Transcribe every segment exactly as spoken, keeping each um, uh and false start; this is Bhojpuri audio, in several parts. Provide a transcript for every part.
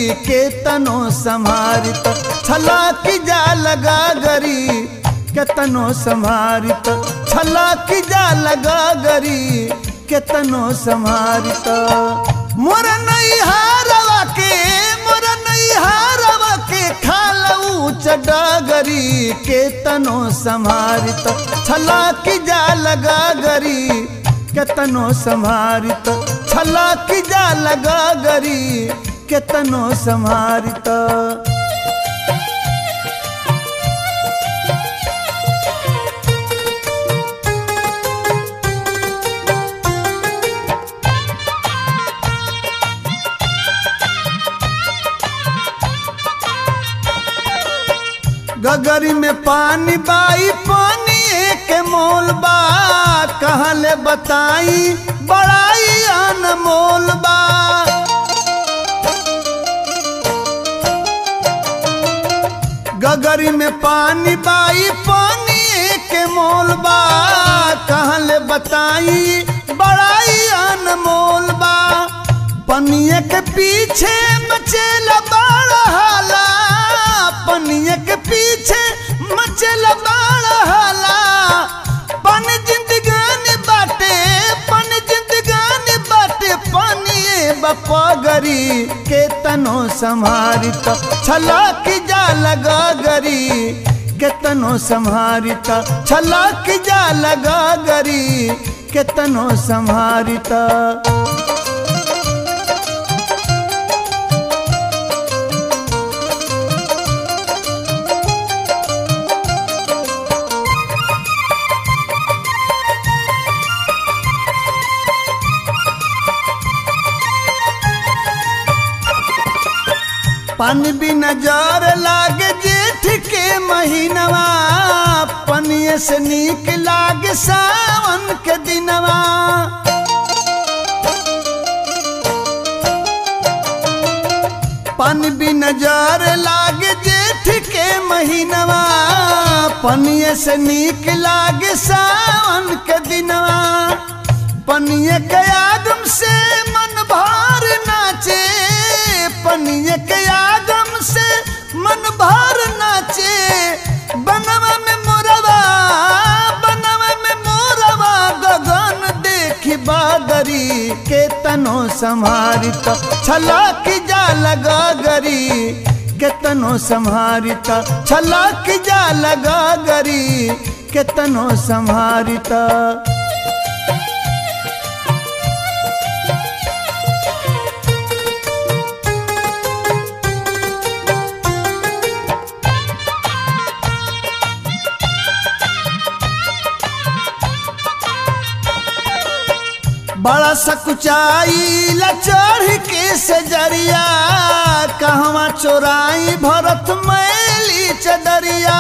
केतनो संहारित छला की जा लगा गरी केतनो संहारित छला की जा लगा गरी केतनो संहारित मोर नैहारवा के मोर नैहारवा के खालऊ चडगरी केतनो संहारित छला की जा लगा गरी केतनो संहारित छला की जा लगा गरी केतनो संहारित गगरी में पानी बाई पानी एक मोल बा कहले बताई बड़ाई अनमोल बा गगरी में पानी बाई पानी एक मोल बा कहले बताई बड़ाई अनमोल बा पनिया के पीछे मचेला बड़ा हाला पनिया के पीछे मचेला बड़ा हाला पन जिंदगानी बाटे पन जिंदगानी बाटे पनिए बपगरी केतनो संहारित छला की जा लगा गरी केतनो संहारित छला की जा लगा गरी केतनो संहारित पानी भी नजर लागे जेठ के महीनवा पनिए से नीक लागे सावन के दिनवा पानी भी नजर लागे जेठ के महीनवा पनिए से नीक लागे सावन के दिनवा पनिए के आगम से मन भर नाचे पनिए के आगम से मन भर नाचे बनवा में मोरवा बनवा में मोरवा गगन देखी बादरी केतनो संहारित छला की जा लगा गरी केतनो संहारित छला की जा लगा गरी केतनो संहारित बड़ा सकुचाई ला चढ़ के सजरिया कहवा चोराई भरत मैली चदरिया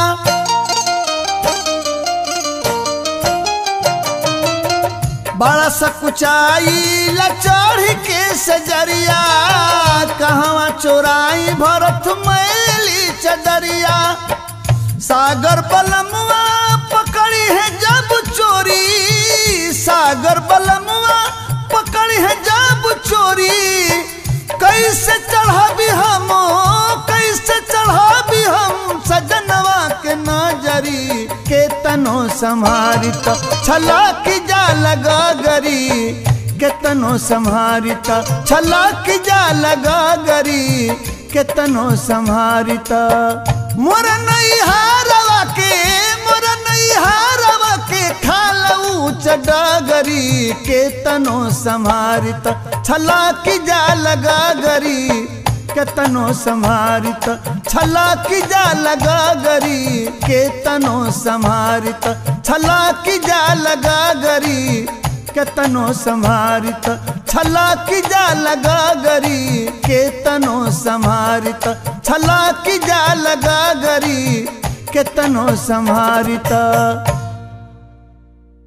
बड़ा सकुचाई ला चढ़ के सजरिया कहवा चोराई भरत मैली चदरिया सागर बलमुआ पकड़ी है जब चोरी सागर बलमुआ पकड़ी है जब चोरी कैसे चढ़ा भी हम कैसे चढ़ा भी हम सजनवा के नजरी केतनो संहारित छला की जा लगा गरी केतनो संहारित छला की जा लगा गरी केतनो संहारित मोर नैहारवा के मोर नैहारवा के खालऊ चडगरी केतनो संहारित छला की जा लगा गरी केतनो संहारित छला की जा लगा गरी केतनो संहारित छला की जा लगा गरी केतनो संहारित छला की जा लगा गरी केतनो संहारित छला की जा लगा गरी केतनो संहारित।